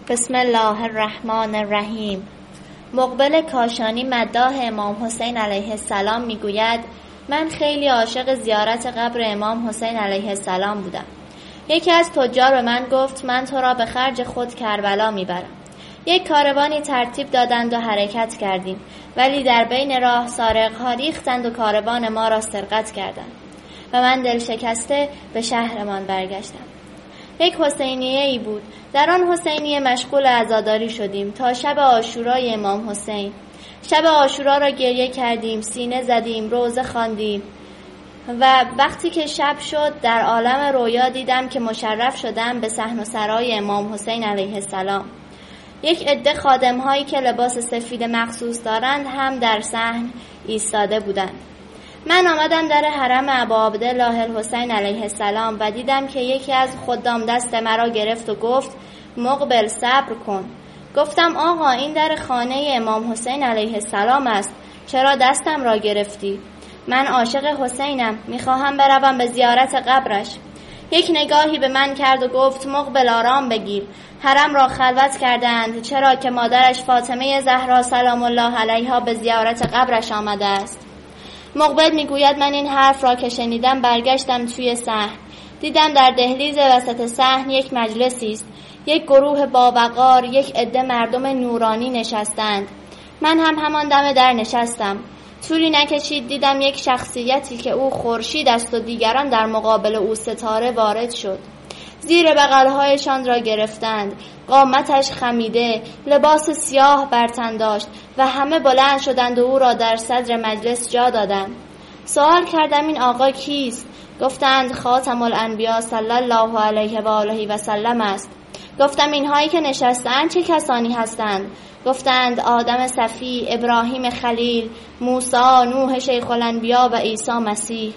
بسم الله الرحمن الرحیم. مقبل کاشانی مداح امام حسین علیه السلام میگوید من خیلی عاشق زیارت قبر امام حسین علیه السلام بودم. یکی از تجار به من گفت من تو را به خرج خود کربلا میبرم. یک کاروانی ترتیب دادند و حرکت کردیم، ولی در بین راه سارق‌ها ریختند و کاروان ما را سرقت کردند و من دل شکسته به شهرمان برگشتم. یک حسینیه ای بود. در آن حسینیه مشغول عزاداری شدیم تا شب عاشورای امام حسین. شب عاشورا را گریه کردیم، سینه زدیم، روزه خواندیم و وقتی که شب شد در عالم رویا دیدم که مشرف شدم به صحن و سرای امام حسین علیه السلام. یک عده خادم هایی که لباس سفید مخصوص دارند هم در صحن ایستاده بودند. من آمدم در حرم ابا عبدالله الحسین علیه السلام و دیدم که یکی از خدام دست مرا گرفت و گفت مقبل صبر کن. گفتم آقا این در خانه امام حسین علیه السلام است، چرا دستم را گرفتی؟ من عاشق حسینم، میخواهم بروم به زیارت قبرش. یک نگاهی به من کرد و گفت مقبل آرام بگیر، حرم را خلوت کردند، چرا که مادرش فاطمه زهرا سلام الله علیها به زیارت قبرش آمده است. مقبل میگوید من این حرف را که شنیدم برگشتم توی صحن. دیدم در دهلیز وسط صحن یک مجلسی است، یک گروه باوقار، یک عده مردم نورانی نشستند. من هم همان دم در نشستم. طولی نکشید دیدم یک شخصیتی که او خورشید است و دیگران در مقابل او ستاره وارد شد. زیر بغل‌هایشان را گرفتند، قامتش خمیده، لباس سیاه بر تن داشت و همه بلند شدند و او را در صدر مجلس جا دادند. سوال کردم این آقا کیست؟ گفتند خاتم الانبیا صلی الله علیه و آله و سلم است. گفتم اینهایی که نشستند چه کسانی هستند؟ گفتند آدم صفی، ابراهیم خلیل، موسی، نوح شیخ الانبیا و عیسی مسیح.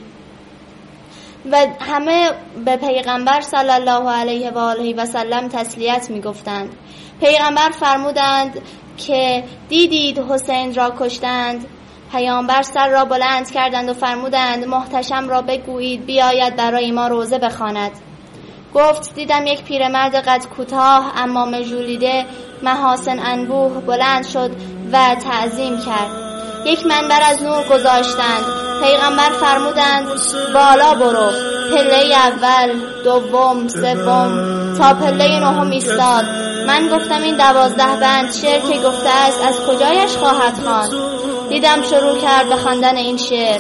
و همه به پیغمبر صلی الله علیه و آله و سلم تسلیت می گفتند. پیغمبر فرمودند که دیدید حسین را کشتند. پیامبر سر را بلند کردند و فرمودند محتشم را بگویید بیاید برای ما روزه بخواند. گفت دیدم یک پیرمرد قد کوتاه عمامه ژولیده محاسن انبوه بلند شد و تعظیم کرد. یک منبر از نور گذاشتند. پیغمبر فرمودند بالا برو. پله اول، دوم، سوم تا پله نهم ایستاد. من گفتم این 12 بند شعر که گفته است از کجایش خواهد خواند؟ دیدم شروع کرد به خواندن این شعر: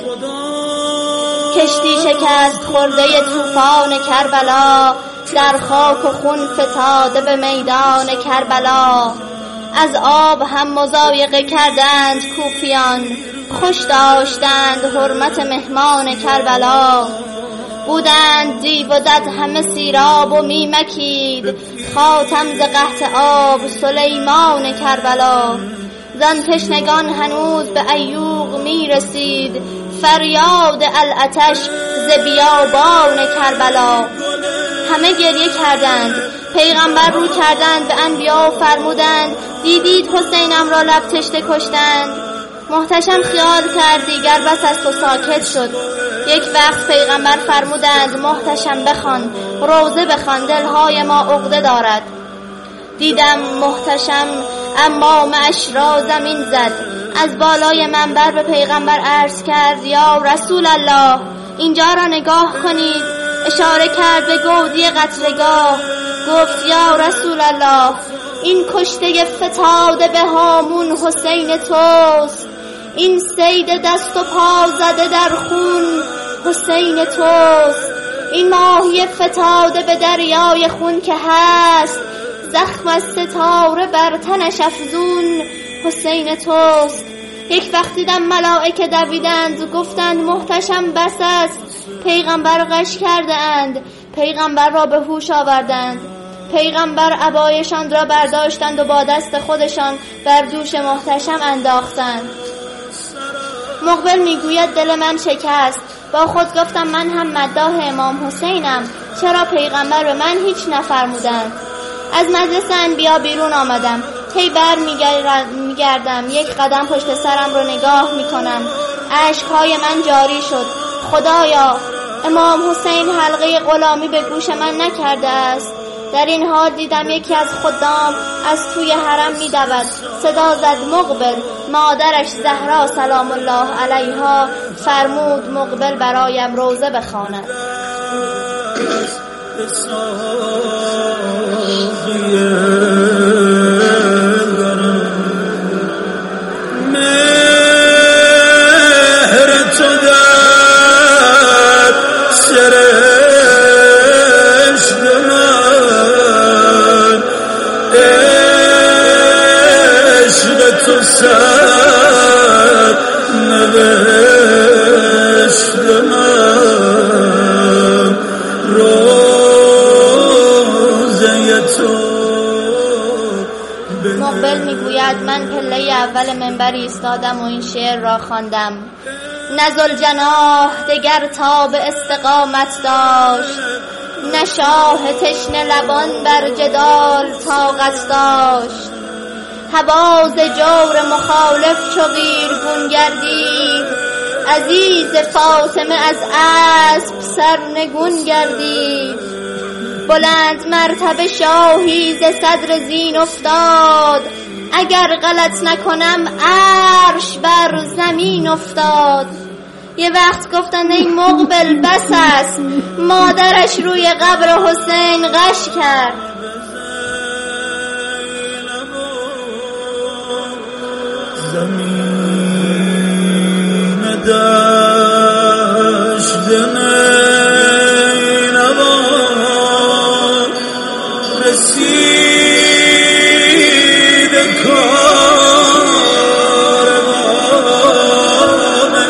کشتی شکست خورده طوفان کربلا، در خاک و خون فتاده به میدان کربلا. از آب هم مضایقه کردند کوفیان، خوش داشتند حرمت مهمان کربلا. بودند دیو و دد همه سیراب و میمکید، خاتم ز قحط آب سلیمان کربلا. زن تشنگان هنوز به ایوغ میرسید، فریاد العطش ز بیابان کربلا. همه گریه کردند. پیغمبر رو کردند به انبیا و فرمودند دیدید حسینم را لب تشنه کشتند. محتشم خیال کرد دیگر بس است و ساکت شد. یک وقت پیغمبر فرمودند محتشم بخوان، روزه بخوان، دلهای ما عقده دارد. دیدم محتشم عمامه‌اش را زمین زد. از بالای منبر به پیغمبر عرض کرد یا رسول الله اینجا را نگاه کنید. اشاره کرد به گودی قتلگاه. گفت یا رسول الله این کشته فتاده به هامون حسین توست. این صید دست و پا زده در خون حسین توست. این ماهی فتاده به دریای خون که هست، زخم از ستاره بر تنش افزون حسین توست. یک وقت دیدم ملائکه دویدند و گفتند محتشم بس است. پیغمبر غش کرده اند. پیغمبر را به هوش آوردند. پیغمبر عبایشان را برداشتند و با دست خودشان بر دوش محتشم انداختند. مقبل میگوید دل من شکست. با خود گفتم من هم مداح امام حسینم، چرا پیغمبر به من هیچ نفرمودند؟ از مجلس انبیا بیرون آمدم. هی بر میگردم، یک قدم پشت سرم رو نگاه میکنم. اشکهای من جاری شد. خدایا امام حسین حلقه غلامی به گوش من نکرده است. در این حال دیدم یکی از خدام از توی حرم می‌دود. صدا زد مقبل. مادرش زهرا سلام الله علیها فرمود مقبل برایم روزه بخواند. مقبل میگوید من پله اول منبر ایستادم و این شعر را خواندم. نزل جناح دگر تا به استقامت داشت، نه شاه تشنه لبان بر جدال طاقت داشت. هوا ز جور مخالف چو قیرگون گردید، عزیز فاطمه از اسب سرنگون گردید. بلند مرتبه شاهی ز صدر زین افتاد، اگر غلط نکنم عرش بر زمین افتاد. یه وقت گفتند ای مقبل بس است، مادرش روی قبر حسین غش کرد. زمین دشت نینوان رسید کاروان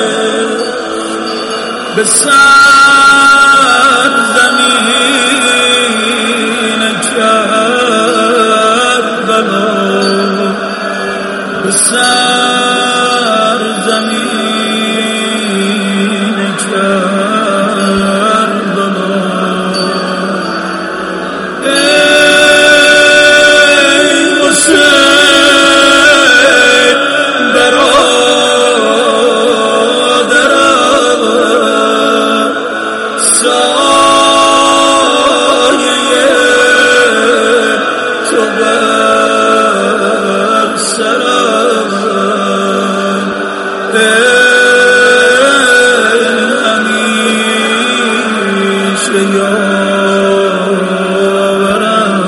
به سر زمین کربلا، به سر زمین کربلا. ای حسین برادرم، سایه تو بر سرم. همیشه یارم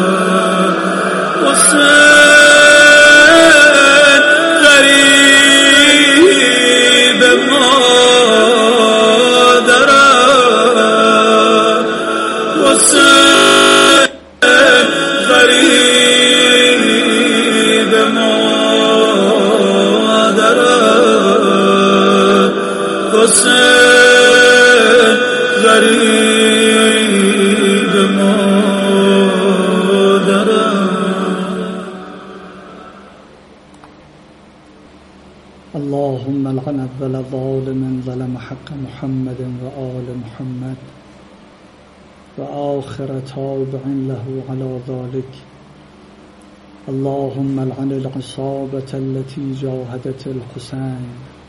حسین غریب مادرم، حسین غریب مادرم، حسین غریب مادرم. اللهم لعن اول ظالم ظلم حق محمد وآل محمد وآخر تابع له على ذلك. اللهم لعن العصابة التي جاهدت الحسين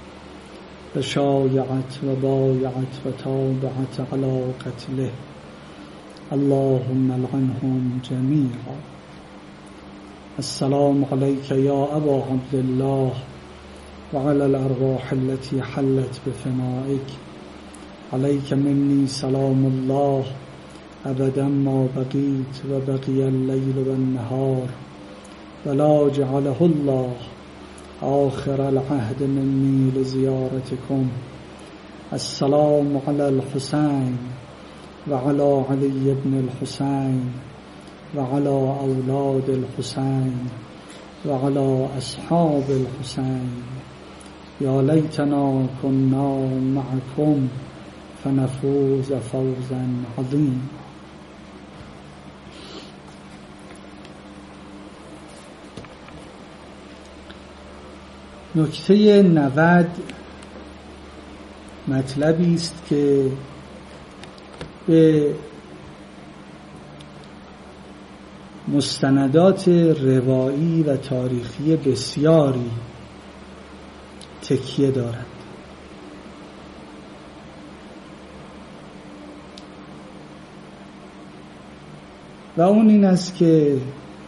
فشايعت وبايعت وتابعت على قتله. اللهم لعنهم جميعا. السلام عليك يا أبا عبد الله وعلى الأرواح التي حلت بفنائك. عليك مني سلام الله أبدا ما بقيت وبقي الليل والنهار، ولا جعله الله آخر العهد مني لزيارتكم. السلام على الحسين وعلى علي بن الحسين وعلى أولاد الحسين وعلى أصحاب الحسين. يا ليتنا كنا معكم فنفوز فوزا عظيما. نکته 90 مطلبی است که به مستندات روایی و تاریخی بسیاری تکیه دارد. و اون این است که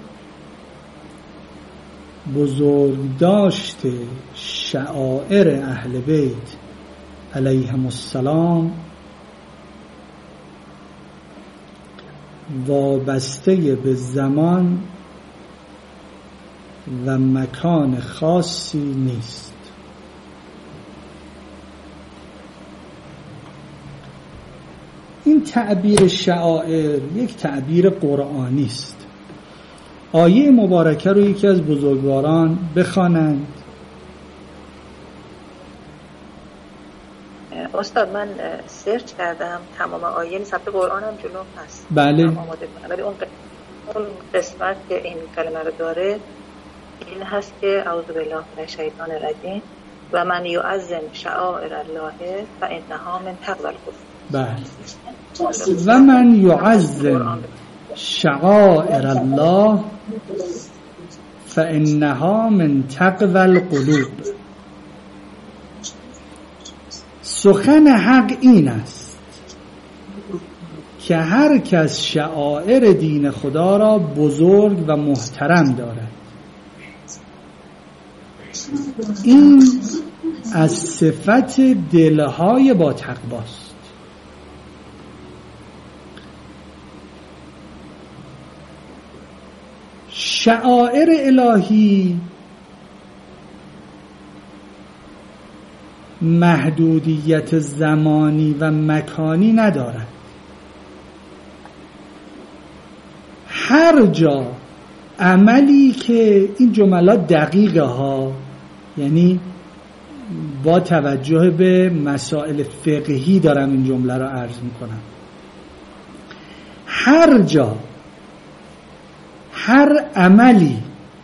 بزرگداشت شعائر اهل بیت علیهم السلام وابسته به زمان و مکان خاصی نیست. این تعبیر شعائر یک تعبیر قرآنی است. آیه مبارکه رو یکی از بزرگواران بخوانند. استاد من سرچ کردم تمام آیه ثبت قرآنم جلوم هست. بله. آماده کنم. ولی اون قسمت که این کلمه رو داره این هست که اعوذ بالله من الشیطان الرجیم و من یعظم شعائر الله فانها من تقوی القلوب. بله. و من یعظم شعائر الله فانها من تقوی القلوب. سخن حق این است که هر کس شعائر دین خدا را بزرگ و محترم دارد، این از صفت دلهای با تقواست. شعائر الهی محدودیت زمانی و مکانی ندارد. هر جا عملی که این جملات دقیقه ها، یعنی با توجه به مسائل فقهی دارم این جمله را عرض میکنم، هر جا هر عملی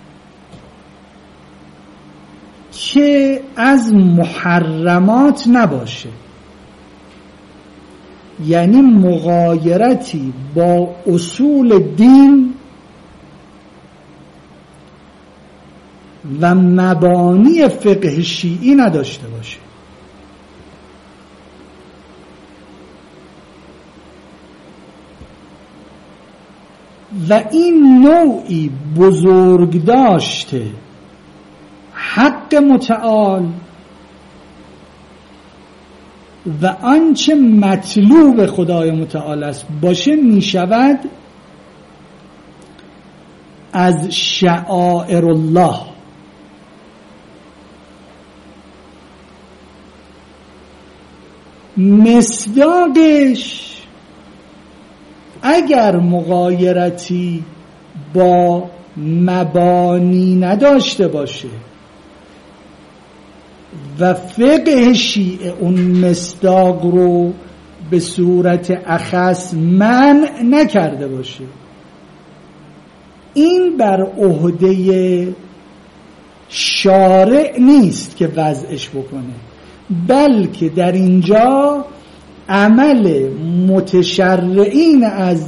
که از محرمات نباشه، یعنی مغایرتی با اصول دین و مبانی فقه شیعی نداشته باشه، و این نوعی بزرگ داشته حق متعال و آنچه مطلوب خدای متعال است باشه، می شود از شعائر الله. مصداقش اگر مغایرتی با مبانی نداشته باشه و فقه شیعه اون مصداق رو به صورت اخص منع نکرده باشه، این بر عهده شارع نیست که وضعش بکنه، بلکه در اینجا عمل متشرعین از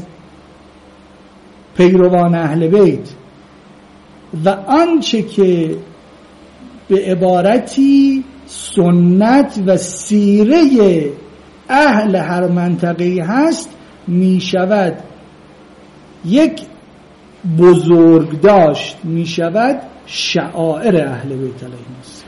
پیروان اهل بیت و آنچه که به عبارتی سنت و سیره اهل هر منطقه هست، می شود یک بزرگ داشت، می شود شعائر اهل بیت علیهم السلام.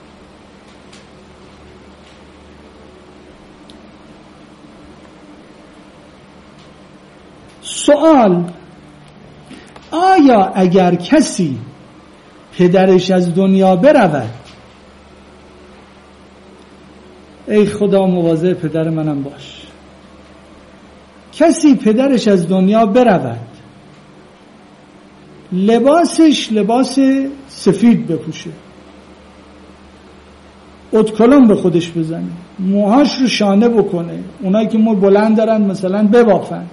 سوال: آیا اگر کسی پدرش از دنیا برود، ای خدا مواظب پدر منم باش، کسی پدرش از دنیا برود لباسش لباس سفید بپوشه، ادکلون به خودش بزنه، موهاش رو شانه بکنه، اونایی که مو بلند دارن مثلا ببافن،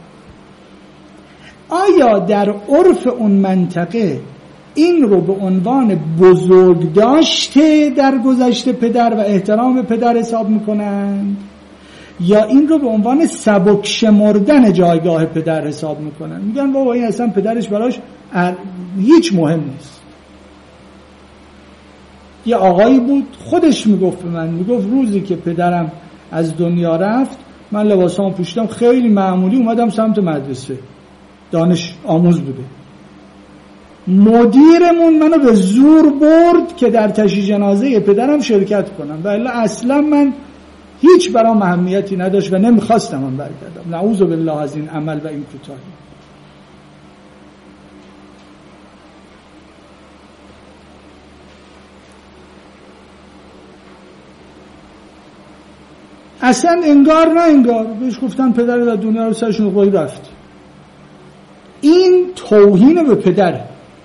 آیا در عرف اون منطقه این رو به عنوان بزرگ داشته در گذشته پدر و احترام پدر حساب میکنن، یا این رو به عنوان سبک شمردن جایگاه پدر حساب میکنن؟ میگن بابا این اصلا پدرش براش هیچ مهم نیست. یه آقایی بود خودش میگفت به من، میگفت روزی که پدرم از دنیا رفت من لباسامو پوشیدم خیلی معمولی اومدم سمت مدرسه، دانش آموز بوده. مدیرمون منو به زور برد که در تشییع جنازه پدرم شرکت کنم و الا اصلا من هیچ برام اهمیتی نداشت و نمیخواستم من برگردم. نعوذ بالله از این عمل و این کوتاهی. اصلا انگار نه انگار بهش گفتن پدر در دنیا رو سرشون قوی رفت. این توهین به پدره.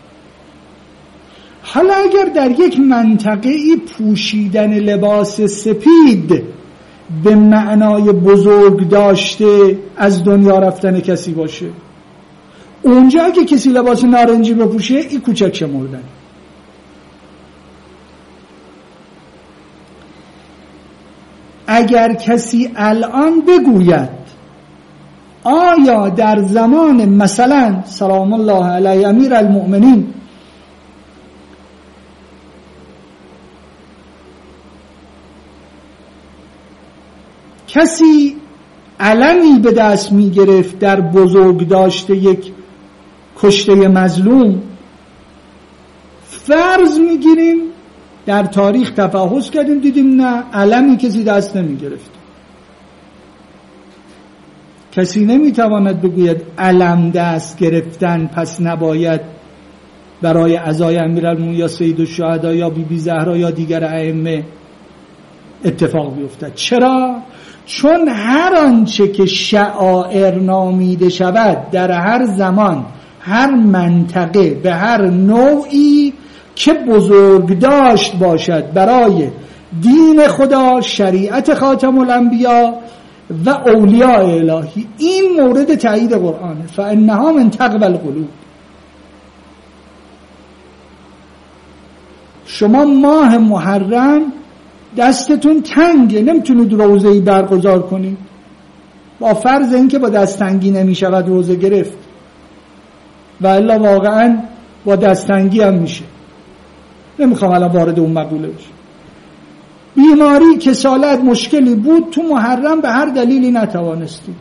حالا اگر در یک منطقه‌ای پوشیدن لباس سپید به معنای بزرگ داشته از دنیا رفتن کسی باشه، اونجا که کسی لباس نارنجی بپوشه این کوچک شمردن. اگر کسی الان بگوید آیا در زمان مثلا سلام الله علیه امیر المؤمنین کسی علمی به دست می گرفت در بزرگ داشته یک کشته مظلوم، فرض می گیریم در تاریخ تفحص کردیم دیدیم نه، علمی کسی دست نمی گرفت. کسی نمی تواند بگوید علم دست گرفتن پس نباید برای عزای امیرالمومنین یا سید الشهدا یا بی بی زهرا یا دیگر ائمه اتفاق بیفتد. چرا؟ چون هر آنچه که شعائر نامیده شود در هر زمان، هر منطقه، به هر نوعی که بزرگ داشت باشد برای دین خدا، شریعت خاتم الانبیا و اولیاء الهی، این مورد تایید قرآنه. فانها من تقوی القلوب. شما ماه محرم دستتون تنگه، نمیتونید روزه‌ای برگزار کنید، با فرض اینکه با دست تنگی نمیشود روزه گرفت و الا واقعا با دست تنگی هم میشه. نمیخوام الان وارد اون مقوله بشم. بیماری، کسالت، مشکلی بود تو محرم به هر دلیلی نتوانستید.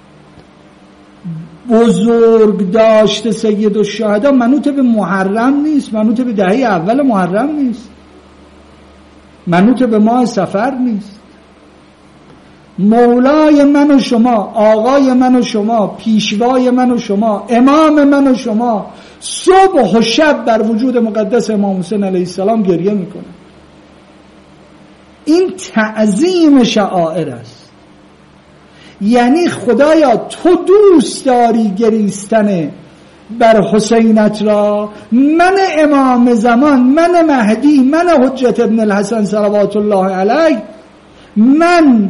بزرگ داشته سید الشهدا منوط به محرم نیست، منوط به دهه اول محرم نیست، منوط به ماه صفر نیست. مولای من و شما، آقای من و شما، پیشوای من و شما، امام من و شما صبح و شب بر وجود مقدس امام حسین علیه السلام گریه میکنه. این تعظیم شعائر است. یعنی خدایا تو دوست داری گریستن بر حسینت را، من امام زمان، من مهدی، من حجت ابن الحسن صلوات الله علیه، من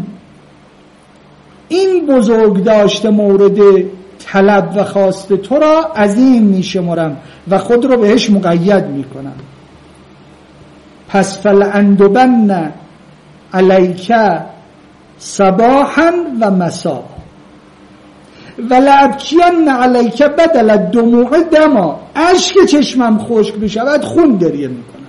این بزرگ داشته مورد طلب و خواست تو را عظیم می شمرم و خود را بهش مقید می کنم. پس فلأندبن علیک صباحا و مساء ولابکین علیک بدل الدموع دما. اشک چشمم خشک بشود خون گریه می کنم.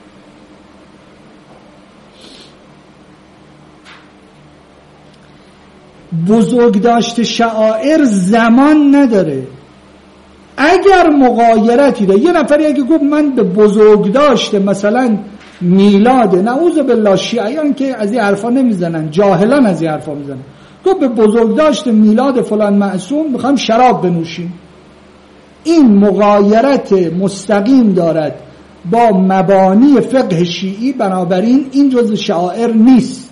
بزرگ داشته شعائر زمان نداره. اگر مغایرتی داره، یه نفری اگه گفت من به بزرگ داشته مثلا میلاد، نعوذ بالله شیعیان که از این حرفا نمیزنن، جاهلان از این حرفا میزنن، گفت به بزرگ داشته میلاد فلان معصوم میخوام شراب بنوشیم، این مغایرت مستقیم دارد با مبانی فقه شیعی، بنابراین این جزء شعائر نیست.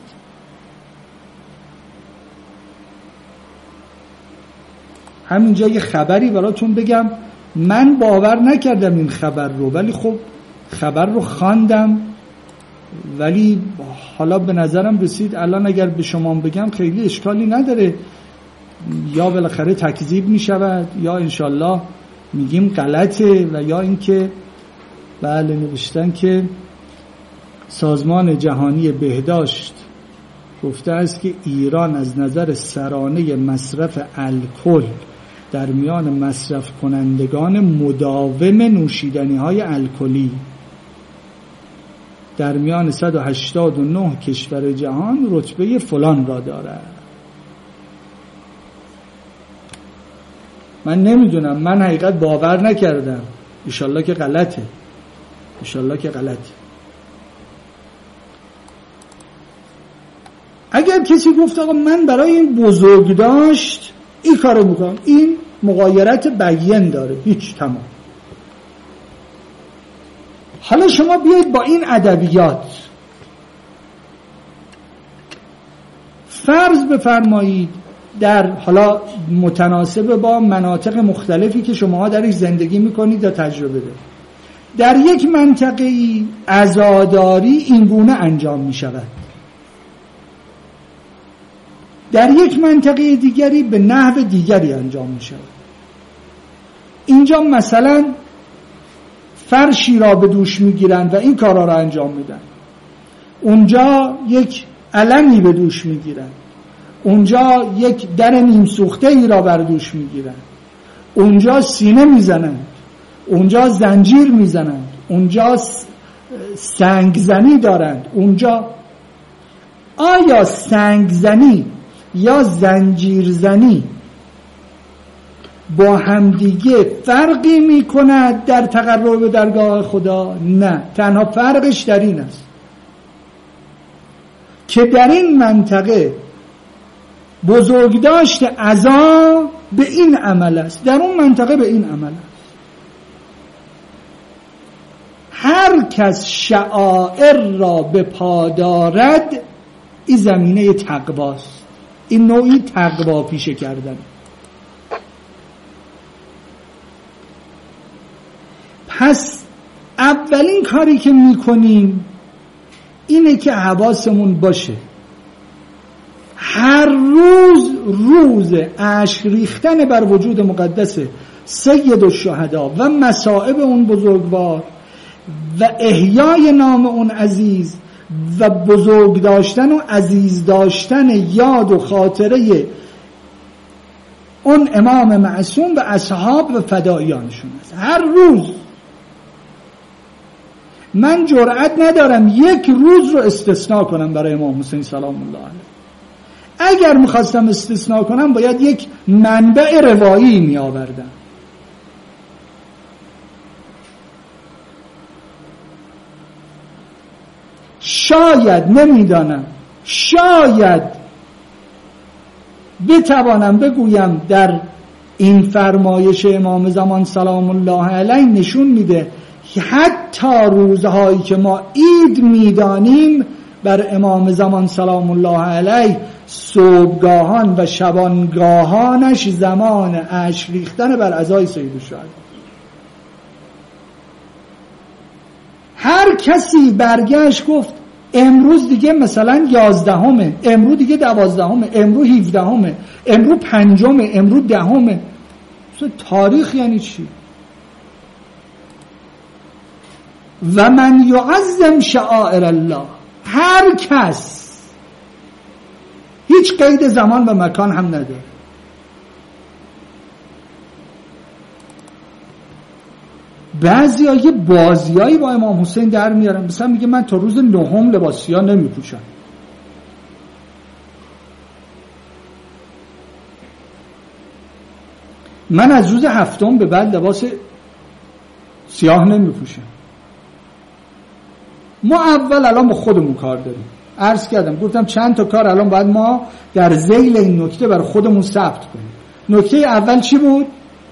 همینجا یه خبری براتون بگم، من باور نکردم این خبر رو، ولی خب خبر رو خواندم، ولی حالا به نظرم رسید الان اگر به شما بگم خیلی اشکالی نداره، یا بالاخره تکذیب می شود یا انشالله میگیم غلطه، و یا اینکه بله نوشتن که سازمان جهانی بهداشت گفته است که ایران از نظر سرانه مصرف الکل در میان مصرف کنندگان مداوم نوشیدنی های الکلی در میان 189 کشور جهان رتبه فلان را دارد. من نمیدونم، من حقیقت باور نکردم. انشالله که غلطه، انشالله که غلطه. اگر کسی گفت آقا من برای این بزرگداشت این کارو میکنم، این مغایرت بیان داره، هیچ، تمام. حالا شما بیایید با این ادبیات فرض بفرمایید در حالا متناسب با مناطق مختلفی که شما درش زندگی میکنید یا تجربه دارید، در یک منطقه‌ای عزاداری این گونه انجام میشود، در یک منطقه دیگری به نحو دیگری انجام میشود. اینجا مثلا فرشی را به دوش میگیرند و این کارا را انجام میدن، اونجا یک علمی به دوش میگیرند، اونجا یک در نیم سوخته ای را بر دوش میگیرند، اونجا سینه میزنند، اونجا زنجیر میزنند، اونجا سنگزنی دارند. اونجا آیا سنگزنی یا زنجیرزنی با همدیگه فرقی میکند در تقرب به درگاه خدا؟ نه، تنها فرقش در این است که در این منطقه بزرگداشت عزا به این عمل است، در اون منطقه به این عمل است. هر کس شعائر را به پا دارد، این زمینه تقواست، این نوعی تقوا پیشه کردن. پس اولین کاری که میکنیم اینه که حواسمون باشه هر روز اشک ریختن بر وجود مقدس سید الشهدا و مصائب اون بزرگوار و احیای نام اون عزیز و بزرگ داشتن و عزیز داشتن یاد و خاطره اون امام معصوم و اصحاب و فدایانشون است. هر روز من جرئت ندارم یک روز رو استثناء کنم برای امام حسین سلام الله علیه. اگر میخواستم استثناء کنم باید یک منبع روایی می آوردم. شاید، نمیدانم، شاید بتوانم بگویم در این فرمایش امام زمان سلام الله علیه نشون میده که حتی روزهایی که ما عید میدانیم بر امام زمان سلام الله علیه صبحگاهان و شبانگاهانش زمان اشک ریختن بر عزای سید الشهدا. هر کسی برگشت گفت امروز دیگه مثلا 11، امروز دیگه 12، امروز 17، امروز 5، امروز 10. تاریخ یعنی چی؟ و من یعظم شعائر الله، هر کس، هیچ قید زمان و مکان هم نداره. بعضی ها یه بازیایی با امام حسین در میارن، مثلا میگه من تا روز 9 لباس سیاه نمی پوشم. من از روز 7 به بعد لباس سیاه نمی پوشم. ما اول الان با خودمون کار داریم. عرض کردم، گفتم چند تا کار الان باید ما در ذیل این نکته برای خودمون ثبت کنیم. نکته اول چی بود؟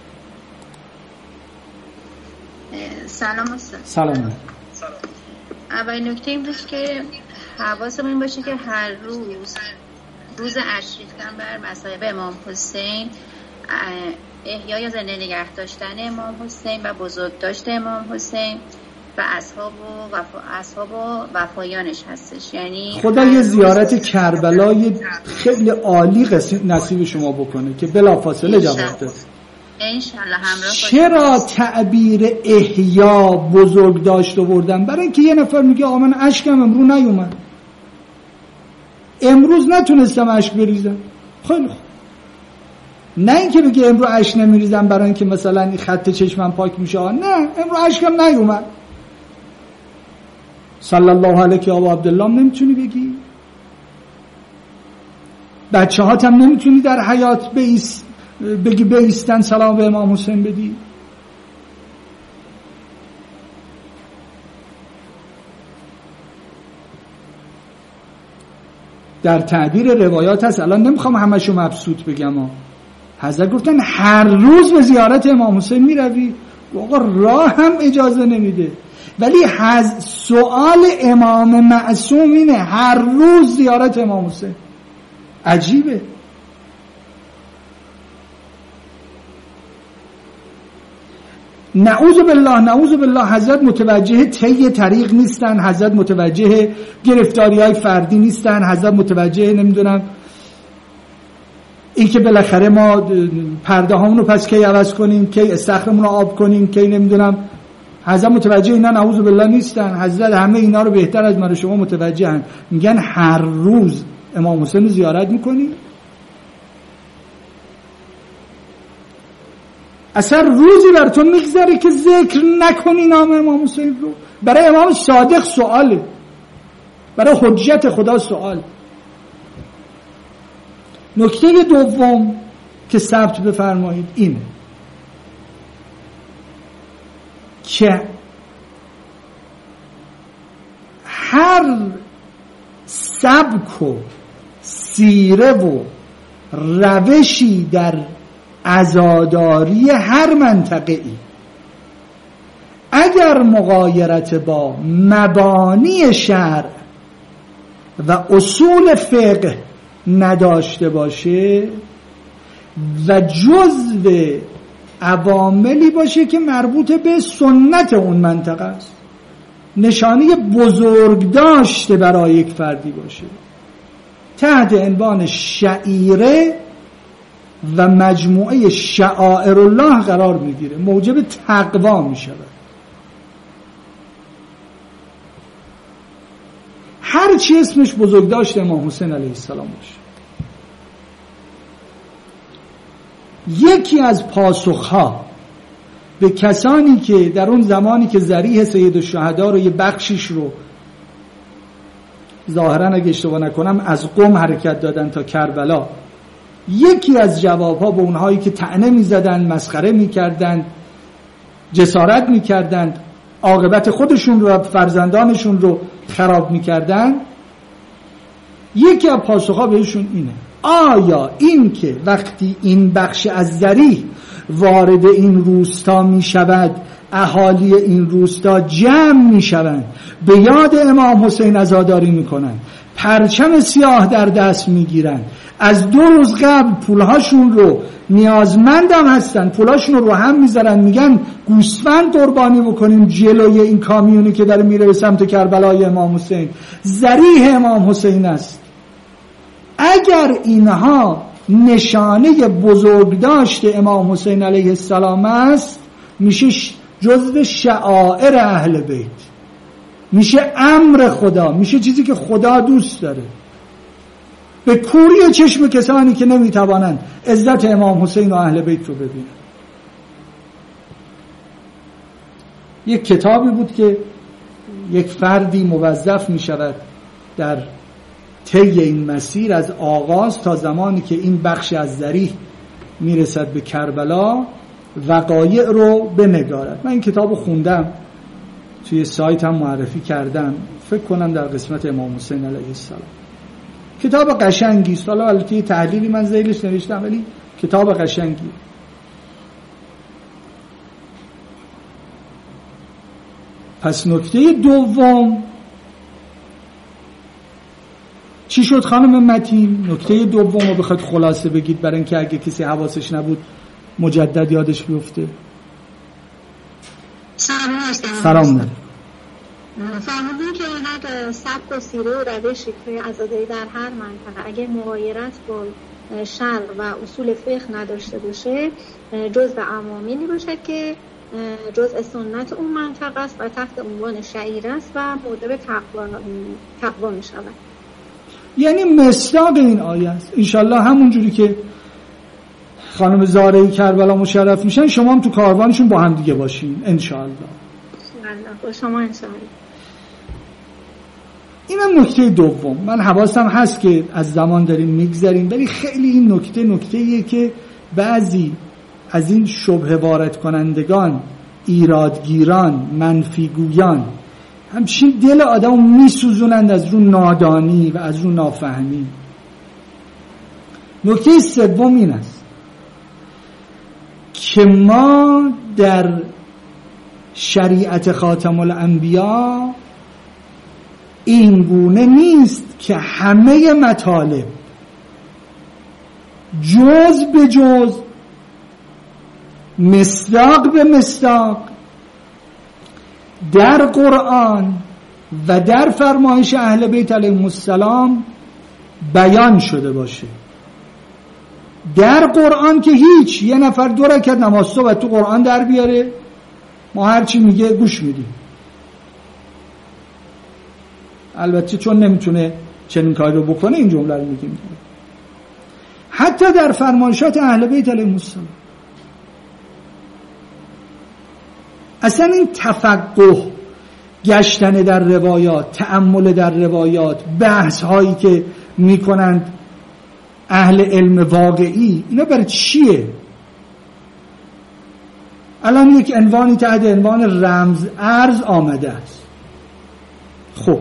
سلام استاد. سلام. اول نکته این بود که حواسمون باشه که هر روز اشک ریختن بر مصائب امام حسین، احیای زنده نگه داشتن امام حسین و بزرگ داشت امام حسین و اصحاب و وفایانش هستش. یعنی خدا یه زیارت کربلای خیلی عالی نصیب شما بکنه که بلافاصله جواب داد. انشالله همراه. چرا تعبیر احیا بزرگ داشت آوردن؟ برای اینکه یه نفر میگه آقا من اشکم امروز نیومد، امروز نتونستم اشک بریزم. خیلی خوب، نه اینکه بگه امروز اشک نمیریزم برای اینکه مثلا این خط چشمم پاک میشه. نه، امروز اشکم نیومد. صلی الله علیه یا ابا عبدالله نمیتونی بگی؟ بچه هاتم نمیتونی در حیات بگی بایستن سلام به امام حسین بدی؟ در تعبیر روایات هست، الان نمیخوام همشو مبسوط بگم حضرت گفتن هر روز به زیارت امام حسین میروی؟ آقا راه هم اجازه نمیده، ولی سوال امام معصوم اینه هر روز زیارت امام حسین. عجیبه. نعوذ بالله حضرت متوجه طی طریق نیستن، حضرت متوجه گرفتاری‌های فردی نیستن، حضرت متوجه نمیدونم این که بالاخره ما پرده هامون رو پس کی عوض کنیم، کی استخرمون رو آب کنیم، کی نمیدونم، حضرت متوجه اینا نعوذ بالله نیستن. حضرت همه اینا رو بهتر از من و شما متوجهن. میگن هر روز امام حسین رو زیارت میکنی؟ اصلا روزی بر تو میگذره که ذکر نکنی نام امام حسین رو؟ برای امام صادق سواله، برای حجت خدا سوال. نکته دوم که ثبت بفرمایید اینه که هر سبک و سیره و روشی در عزاداری هر منطقه ای اگر مغایرت با مبانی شرع و اصول فقه نداشته باشه و جزء عواملی باشه که مربوط به سنت اون منطقه است، نشانه بزرگ داشته برای یک فردی باشه، تحت عنوان شعیره و مجموعه شعائر الله قرار میگیره، موجب تقوا میشود. هر چی اسمش بزرگ داشته امام حسین علیه السلام باشه. یکی از پاسخها به کسانی که در اون زمانی که ذریح سید الشهدا رو یه بخشیش رو ظاهرا اگه اشتباه نکنم از قم حرکت دادن تا کربلا، یکی از جوابها به اونهایی که طعنه می‌زدن، مسخره می‌کردند، جسارت می‌کردند، عاقبت خودشون رو و فرزندانشون رو خراب می‌کردند، یکی از پاسخها بهشون اینه: آیا این که وقتی این بخش از ذریح وارد این روستا می‌شود، اهالی این روستا جمع می‌شوند، به یاد امام حسین عزاداری می‌کنند، پرچم سیاه در دست می‌گیرند، از 2 روز قبل پولهاشون رو نیازمندم هستن، پولهاشون رو هم میذارن، میگن گوسفند قربانی بکنیم جلوی این کامیونی که داره میره به سمت کربلای امام حسین، ذریح امام حسین است. اگر اینها نشانه بزرگداشت امام حسین علیه السلام است، میشه جزو شعائر اهل بیت، میشه امر خدا، میشه چیزی که خدا دوست داره. به کوری چشم کسانی که نمیتوانند عزت امام حسین و اهل بیت رو ببینند. یک کتابی بود که یک فردی موظف می شود در طی این مسیر از آغاز تا زمانی که این بخش از ذریح میرسد به کربلا وقایع رو بنگارد. من این کتاب رو خوندم، توی سایت هم معرفی کردم، فکر کنم در قسمت امام حسین علیه السلام. کتاب قشنگی است، حالا البته تحلیلی من ذیلش نوشتم ولی کتاب قشنگی. پس نکته دوم چی شد خانم متین؟ نکته دوم رو بخواید خلاصه بگید برای اینکه اگه کسی حواسش نبود مجدد یادش بیفته. سلام دارم. فهمیدیم که هر سبک و سیره و روشی که عزاداری در هر منطقه اگر مغایرت با شرع و اصول فقه نداشته باشه، جزء عواملی باشد که جزء سنت اون منطقه است و تحت عنوان شعیره است و موجب تقوا می شود. یعنی مصداق این آیه است. انشالله همون جوری که خانم زارعی کربلا مشرف میشن، شما هم تو کاروانشون با هم دیگه باشین انشالله. با شما انشالله. اینم نکته دوم. من حواسم هست که از زمان داریم میگذریم ولی خیلی این نکته‌ایه که بعضی از این شبهه وارد کنندگان، ایرادگیران، منفیگویان همچین دل آدم میسوزونند از رو نادانی و از رو نافهمی. نکته سوم این است که ما در شریعت خاتم الانبیا این گونه نیست که همه مطالب جز به جز، مصداق به مصداق در قرآن و در فرمایش اهل بیت علیهم السلام بیان شده باشه. در قرآن که هیچ، یه نفر 2 رکعت نماز صبح تو قرآن در بیاره، ما هرچی میگه گوش میدیم. البته چون نمیتونه چنین کاری رو بکنه این جمله رو میگیم. حتی در فرمایشات اهل بیت علیهم السلام اصلا این تفقه، گشتن در روایات، تأمل در روایات، بحث هایی که میکنند اهل علم واقعی، اینا برای چیه؟ الان یک عنوانی تحت عنوان رمز ارز آمده است. خب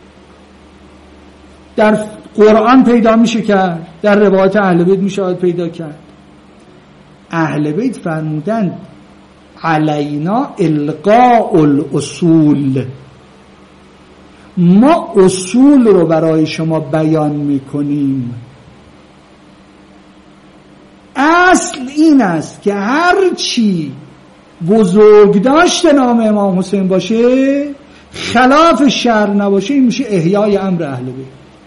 در قرآن پیدا میشه کرد، در روایات اهل بیت میشه پیدا کرد. اهل بیت فرمودند علینا القاء الاصول، ما اصول رو برای شما بیان میکنیم. اصل این است که هر چی بزرگداشت نام امام حسین باشه، خلاف شرع نباشه، این میشه احیای امر اهل بیت.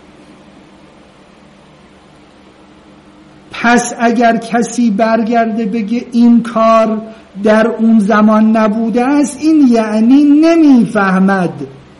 پس اگر کسی برگرده بگه این کار در اون زمان نبوده است، این یعنی نمیفهمد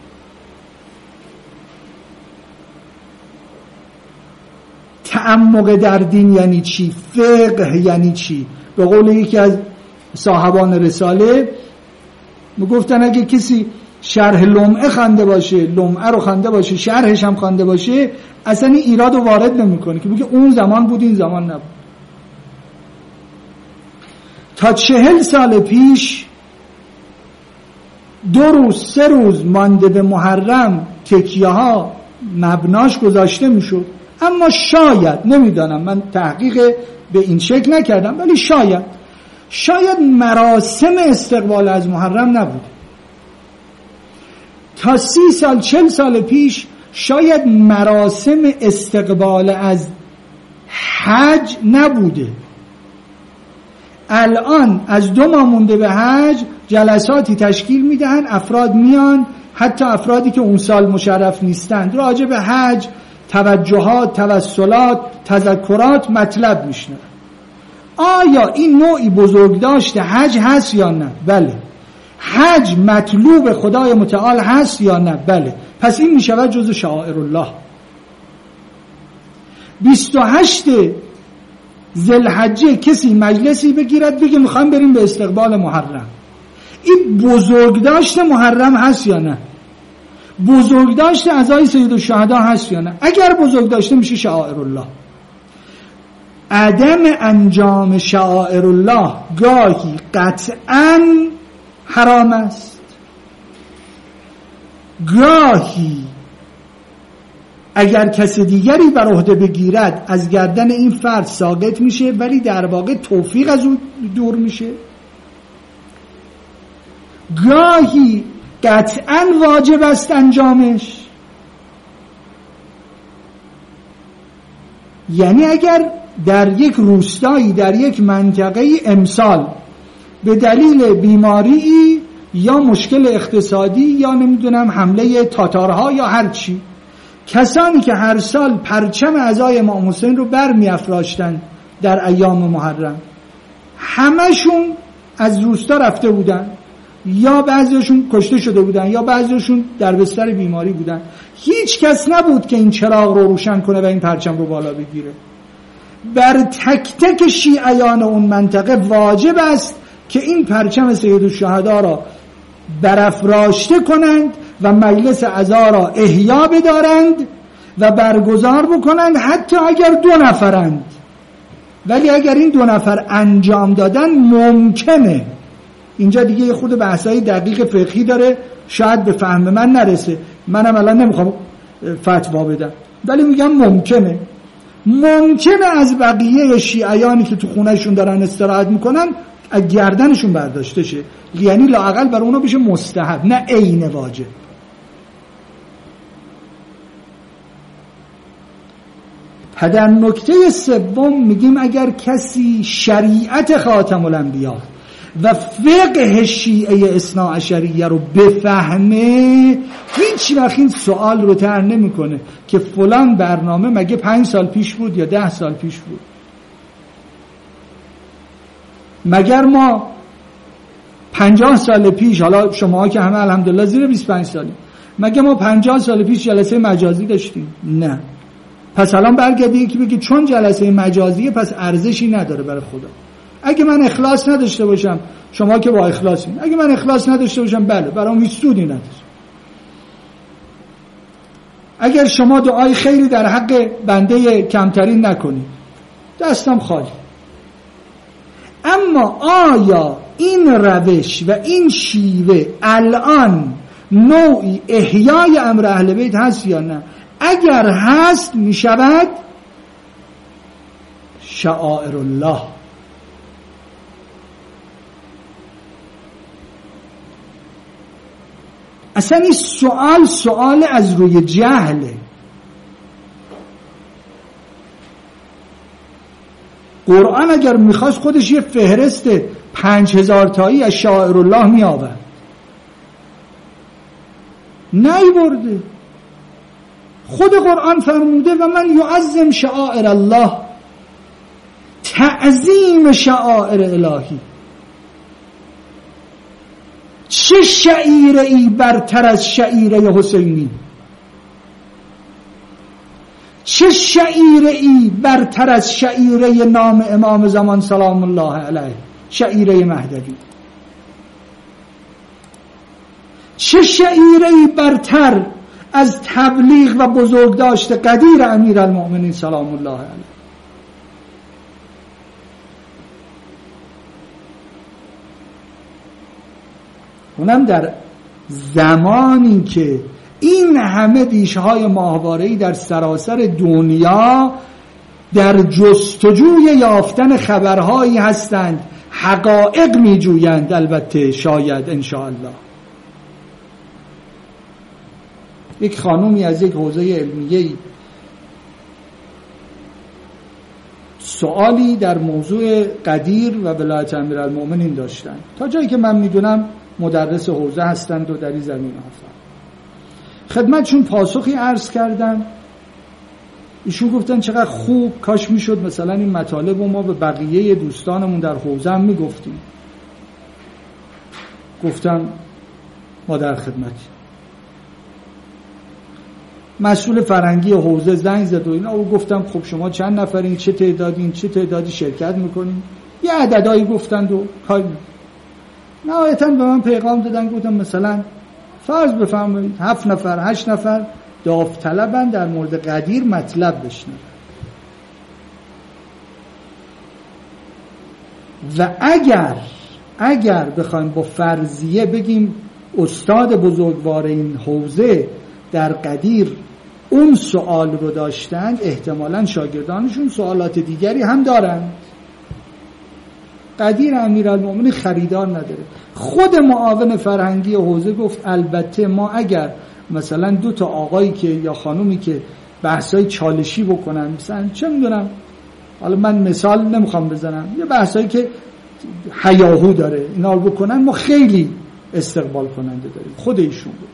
تعمق در دین یعنی چی، فقه یعنی چی. به قول یکی از صاحبان رساله میگفتن اگه کسی شرح لمعه خوانده باشه، لمعه رو خوانده باشه، شرحش هم خوانده باشه، اصلا این ایراد رو وارد نمیکنه که بگه اون زمان بود این زمان نبود. تا 40 سال پیش 2 روز 3 روز مانده به محرم تکیه ها مبناش گذاشته میشد، اما شاید، نمیدانم، من تحقیق به این شکل نکردم، ولی شاید مراسم استقبال از محرم نبود. تا 30 سال 40 سال پیش شاید مراسم استقبال از حج نبوده. الان از 2 ماه مونده به حج جلساتی تشکیل میدهن، افراد میان، حتی افرادی که اون سال مشرف نیستند، راجع به حج توجهات، توسلات، تذکرات مطلب میشنن. آیا این نوعی بزرگداشت حج هست یا نه؟ بله. حج مطلوب خدای متعال هست یا نه؟ بله. پس این میشود جزء شعائر الله. 28 ذوالحجه کسی مجلسی بگیرد بگه میخوایم بریم به استقبال محرم، این بزرگداشت محرم هست یا نه؟ بزرگداشت عزای سید الشهدا هست یا نه؟ اگر بزرگداشته میشه شعائر الله. عدم انجام شعائر الله گاهی قطعاً حرام است، گاهی اگر کس دیگری بر عهده بگیرد از گردن این فرد ساقط میشه، ولی در واقع توفیق از اون دور میشه. گاهی قطعاً واجب است انجامش. یعنی اگر در یک روستایی، در یک منطقه امسال به دلیل بیماری یا مشکل اقتصادی یا نمیدونم حمله تاتارها یا هر چی، کسانی که هر سال پرچم عزای امام حسین رو برمی‌افراشتن در ایام محرم، همشون از روستا رفته بودن، یا بعضیشون کشته شده بودن، یا بعضیشون در بستر بیماری بودن. هیچ کس نبود که این چراغ رو روشن کنه و این پرچم رو بالا بگیره. بر تک تک شیعیان اون منطقه واجب است که این پرچم سید الشهدا را برافراشته کنند و مجلس عزا را احیا بدارند و برگزار بکنند، حتی اگر 2 نفرند. ولی اگر این 2 نفر انجام دادن ممکنه، اینجا دیگه یه خود بحثای دقیق فقهی داره، شاید به فهم من نرسه، منم الان نمیخوام فتوا بدم، ولی میگم ممکنه از بقیه شیعیانی که تو خونهشون دارن استراحت میکنن از گردنشون برداشته شه، یعنی لااقل برای اونا بشه مستحب نه عین واجب. در نکته سوم میگیم اگر کسی شریعت خاتم الانبیا و فقه شیعه اثناعشریه رو بفهمه، هیچ وقت این سوال رو طرح نمیکنه که فلان برنامه مگه 5 سال پیش بود یا 10 سال پیش بود، مگر ما 50 سال پیش، حالا شما که همه الحمدلله زیر 25 سالی، مگه ما 50 سال پیش جلسه مجازی داشتیم؟ نه. پس الان برگردیم که بگی چون جلسه مجازیه پس ارزشی نداره برای خدا. اگه من اخلاص نداشته باشم، شما که با اخلاصین، اگه من اخلاص نداشته باشم بله برام هیچ سودی نداره. اگر شما دعای خیری در حق بنده کمترین نکنید دستم خالی. اما آیا این روش و این شیوه الان نوعی احیای امر اهل بیت هست یا نه؟ اگر هست می شود شعائر الله. اصلا این سوال از روی جهله. قرآن اگر میخواست خودش یه فهرست 5000 تایی از شعائر الله می آورد، نیورده. خود قرآن فرموده و من یعظم شعائر الله، تعظیم شعائر الهی. چه شعیره ای برتر از شعیره حسینی؟ چه شعیره ای برتر از شعیره نام امام زمان سلام الله علیه، شعیره مهدوی؟ چه شعیره ای برتر از تبلیغ و بزرگداشت قدیر امیرالمؤمنین سلام الله علیه؟ اونم در زمانی که این همه دیشهای ماهواره‌ای در سراسر دنیا در جستجوی یافتن خبرهایی هستند، حقایق می جویند، البته شاید انشاءالله. یک خانومی از یک حوزه علمیه‌ای سوالی در موضوع قدیر و ولایت امیرالمؤمنین داشتن، تا جایی که من میدونم مدرس حوزه هستند و در این زمینه هستند. خدمتشون پاسخی عرض کردم، ایشون گفتن چقدر خوب، کاش میشد مثلا این مطالب رو ما به بقیه دوستانمون در حوزه هم میگفتیم. گفتم ما در خدمتی. مسئول فرهنگی حوزه زنگ زد و اینا، و گفتم خب شما چند نفرین، چه تعدادین، چه تعدادی شرکت میکنین؟ یه عددهایی گفتند و کاری نهایتاً به من پیغام دادن، گفتم مثلا فرض بفرمایید 7 نفر 8 نفر داوطلبن در مورد قدیر مطلب بشنن و اگر بخوایم با فرضیه بگیم استاد بزرگوار این حوزه در قدیر اون سوال رو داشتند، احتمالاً شاگردانشون سوالات دیگری هم دارن. قدیر امیرالمؤمنین خریدار نداره. خود معاون فرهنگی حوزه گفت البته ما اگر مثلا 2 تا آقایی که یا خانومی که بحثای چالشی بکنن، مثلا چه میدونم، حالا من مثال نمیخوام بزنم، یه بحثایی که هیاهو داره اینا رو بکنن، ما خیلی استقبال کننده داریم. خود ایشون بود.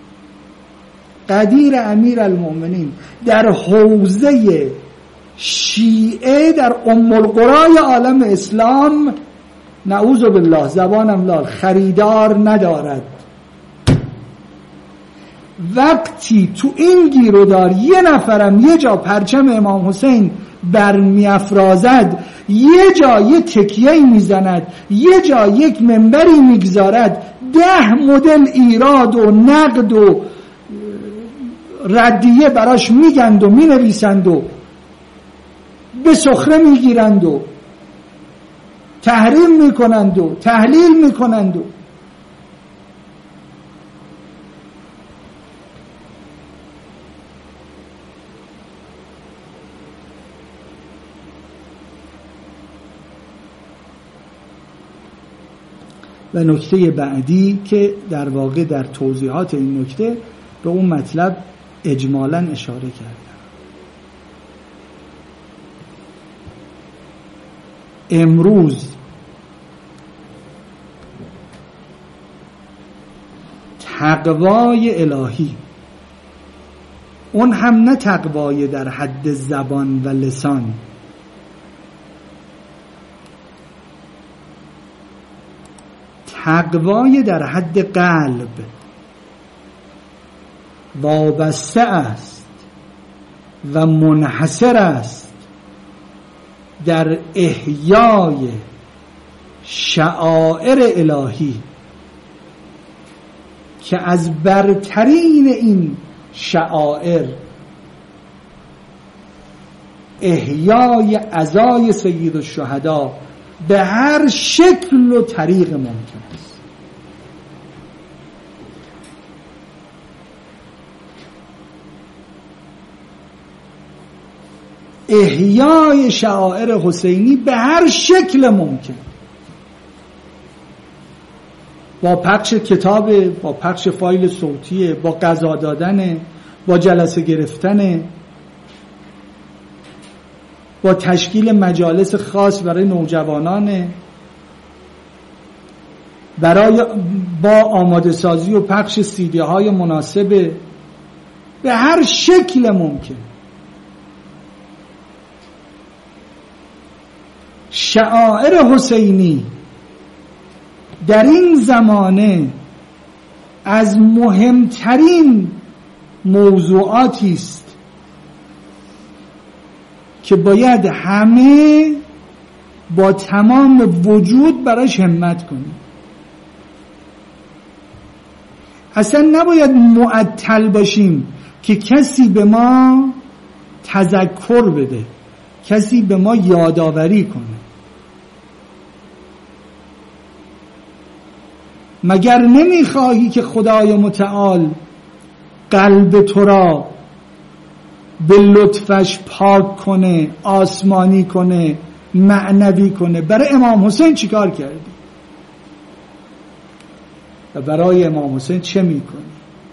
قدیر امیرالمؤمنین در حوزه شیعه در ام القرای عالم اسلام، نعوذ بالله زبانم لال، خریدار ندارد. وقتی تو این گیرودار یه نفرم یه جا پرچم امام حسین برمیافرازد، یه جا یه تکیه‌ای میزند، یه جا یک منبری میگذارد، 10 مدل ایراد و نقد و ردیه براش میگند و مینویسند و به سخره میگیرند و تحریم میکنند و تحلیل میکنند و نکته بعدی که در واقع در توضیحات این نکته به اون مطلب اجمالاً اشاره کردم. امروز تقوای الهی، اون هم نه تقوای در حد زبان و لسان، تقوای در حد قلب وابسته است و منحصر است در احیای شعائر الهی که از برترین این شعائر احیای عزای سید الشهدا به هر شکل و طریق ممکن است. احیای شعائر حسینی به هر شکل ممکن، با پخش کتاب، با پخش فایل صوتی، با قضا دادن، با جلسه گرفتن، با تشکیل مجالس خاص برای نوجوانان، با آماده سازی و پخش سیدی های مناسب، به هر شکل ممکن. شعائر حسینی در این زمانه از مهمترین موضوعاتی است که باید همه با تمام وجود براش همت کنیم. اصلا نباید معطل باشیم که کسی به ما تذکر بده، کسی به ما یادآوری کنه. مگر نمیخواهی که خدای متعال قلب تو را به لطفش پاک کنه، آسمانی کنه، معنوی کنه؟ برای امام حسین چی کار کردی؟ و برای امام حسین چه میکنی؟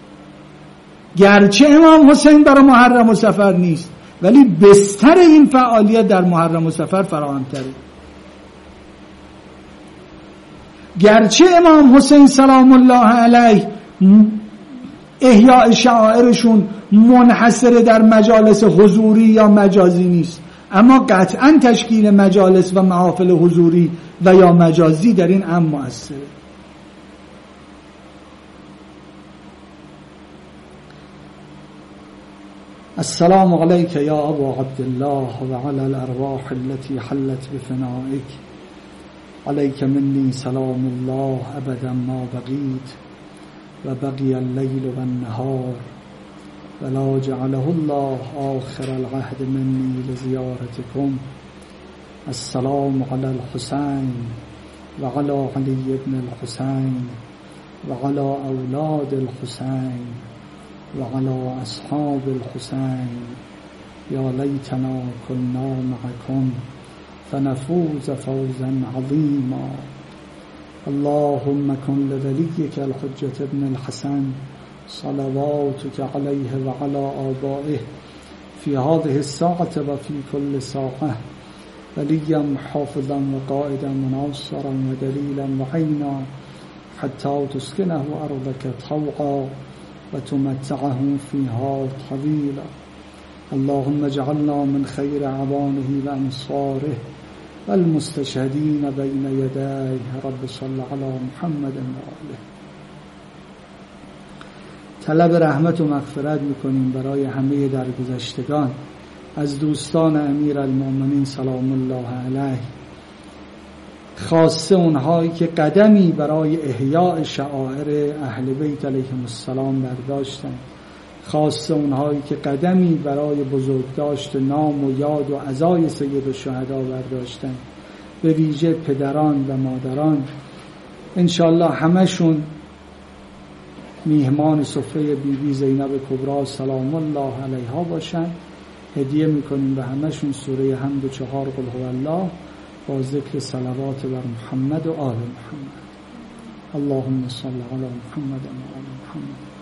گرچه امام حسین برای محرم و صفر نیست، ولی بستر این فعالیت در محرم و صفر فراهم‌تره. گرچه امام حسین سلام الله علیه احیاء شعائرشون منحصر در مجالس حضوری یا مجازی نیست، اما قطعا تشکیل مجالس و محافل حضوری و یا مجازی در این امر مؤثره. السلام علیک یا ابا عبدالله و علی الارواح التي حلت بفنائک، علیک منی سلام الله ابدا ما بقیت و بقی اللیل و النهار ولا جعله الله آخر العهد منی لزیارتکم. السلام علی الحسین و علی علی ابن الحسین و علی اولاد الحسین و علی اصحاب الحسین. یا لیتنا کنا معکم فنفوز فوزا عظیما. اللهم کن لولیک الحجة ابن الحسن صلواتك علیه و علی آبائه فی هذه الساعة و فی کل ساعة ولیا حافظا و قائدا مناصرا و دلیلا و عینا حتی تسکنه ارضك طوعا و تمتعه فیها طویلا. اللهم اجعلنا من خیر عوانه و انصاره و المستشهدین بین یدیه. رب صل علی محمد و آله. طلب رحمت و مغفرت میکنیم برای همه درگذشتگان از دوستان امیر المؤمنین سلام الله علیه، خاصه اونهایی که قدمی برای احیاء شعائر اهل بیت علیهم السلام برداشتند، خاصه اونهایی که قدمی برای بزرگداشت نام و یاد و عزای سید الشهدا برداشتن، به ویژه پدران و مادران، انشالله همشون میهمان سفره بیبی زینب کبری سلام الله علیها باشن. هدیه میکنیم به همشون سوره حمد و 4 قل هو الله با ذکر صلوات بر محمد و آل محمد. اللهم صل علی محمد و آل محمد.